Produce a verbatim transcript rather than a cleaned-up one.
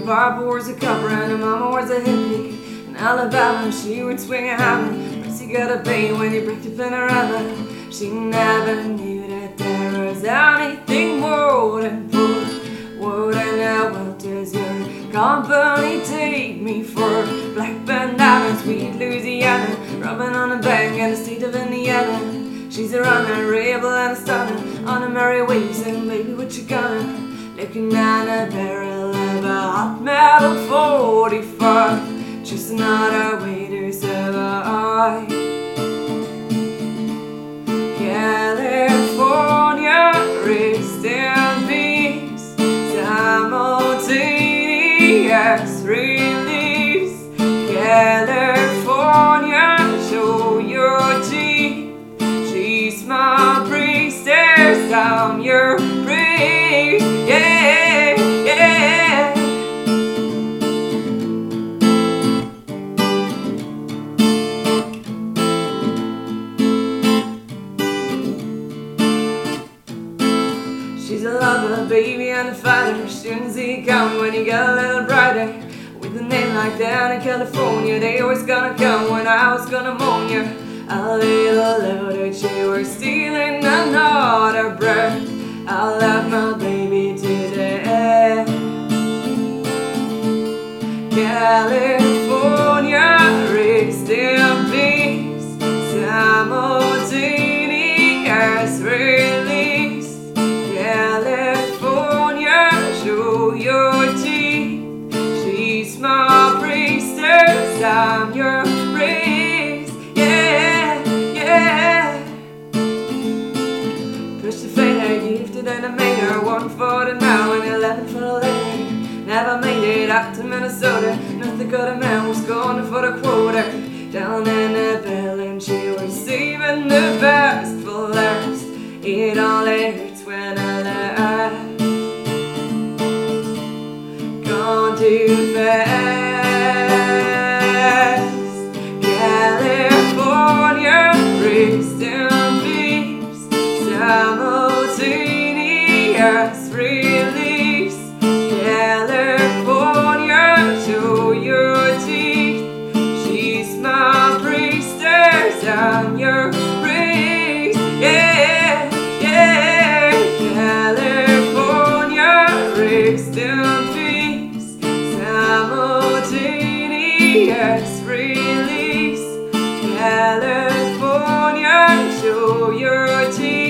Papa wears a copper and her mama wears a hippie. In Alabama she would swing a hammer. First you gotta pay when you break the panorama. She never knew that there was anything more than poor. Wouldn't know what does your company take me for? Black bandana, sweet Louisiana, rubbing on a bank in the state of Indiana. She's a runner, rebel and a stunner, on a merry way, saying, baby, what you gonna? Looking down a barrel of a hot metal forty-five, just another way to survive. California, rest in peace, simultaneous release. California, show your teeth. She's my priestess, I'm your priest. Yeah, yeah. She's a lover, a baby, and a fighter. Shouldn't see it coming when you get a little brighter. With a name like that in California, they always gonna come when I was gonna moan you. A little louder, she was stealing another breath. I love my baby to the end. California, rest in peace, simultaneous release. California, show your teeth. She's my priestess, I'm your priest. Yeah, yeah. Pushed the fader, gifted and I made her. One for the now and eleven for the later. Never made it up to Minnesota. North Dakota man was going for the quota. Down in the bell and she was saving the best for last. It only hurts when I laugh. Gone too fast. California, rest in peace, simultaneous release. California, show your teeth. She's my priestess, I'm your priest. Yeah, yeah. California, rest in peace, simultaneous release. California, show your teeth.